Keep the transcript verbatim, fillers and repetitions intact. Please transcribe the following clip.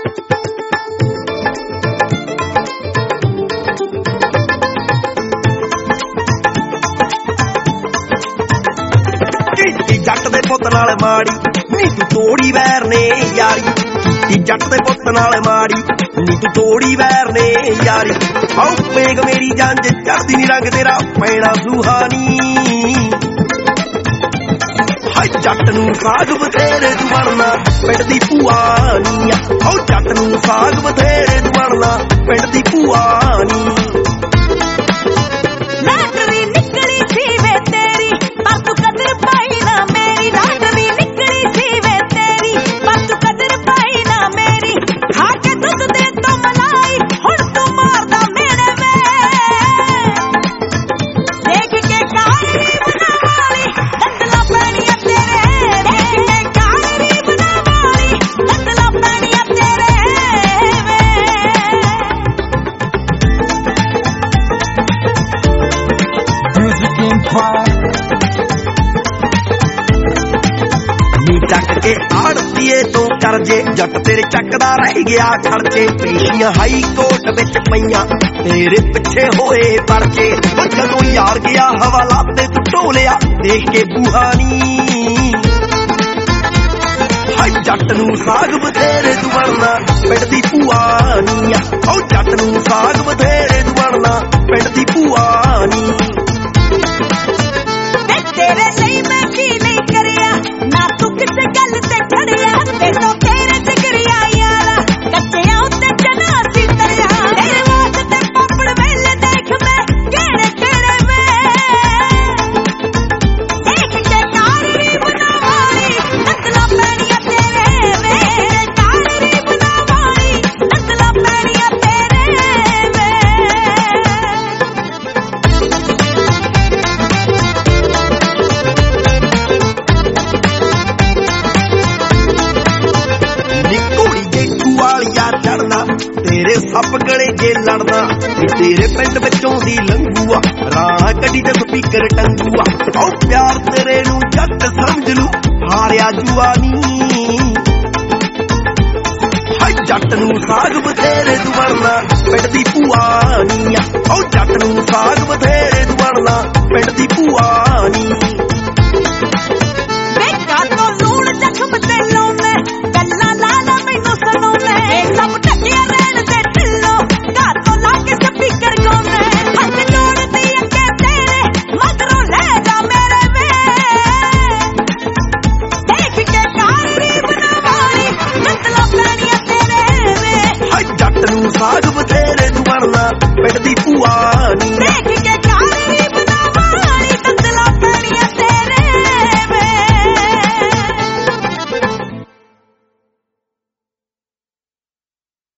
जट दे पुत नाल माड़ी नी तू तोड़ी वैर ने यारी की जट दे पुत नाल माड़ी नी तू तोड़ी वैर ने यारी आओ पेग मेरी जान जे चढ़दी नी रंग तेरा पैना सुहानी हाय जट नूं साग बथेरे तू बनना पिंड दी भूआनी आओ जट नूं साग बथेरे तू बनना पिंड दी भूआनी चक के आड़तीए तो करजे जट तेरे चकदा रह गया खर्चे पेशियां हाई कोर्ट विच पईयां तेरे पिछे होए परचे जदों यार गया हवाला ते तू ढोलिया देख के बूहानी हाय जट नूं साग बथेरे तू बनना पिंड दी भूआनी ओ जट नूं साग बथेरे तू बनना पिंड दी भूआनी तेरे ਲਈ मैं की नहीं करिया ना तू किसे गल ते खड़िया ते तो तेरे जिगरिया यारा कच्चियां उत्ते चना सी तरिया तेरे वास्ते पापड़ वेले देख मैं केड़े केड़े में देख के कारी बनावाई नकला पैणिया तेरे में कारी बनावाई नकला पैणिया तेरे में चढ़ना तेरे सप गले जे लड़ना तेरे पिंड विचों दी लंगूआ राणा कड्डी ते स्पीकर टंगूआ ओ प्यार तेरे नूं जट समझ लू हारिया जुआनी हाय जट नूं साग बथेरे तू बनना पिंड दी भूआनी ओ जट नूं साग बथेरे तू बनना पिंड दी भूआनी बेटा तो लूण जख्म ते लाउणे गल्लां ला ला मैनूं सुणाउने सब टकिया रहण दे ढिल्लो घर तो ला के स्पीकर गाउने हथ जोड़दी अगे तेरे मगरों ले जा मेरे वे देख के कारी बनावाई नकला पैणिया तेरे वे हाय जट नूं साग बथेरे तू बनना पिंड दी भूआ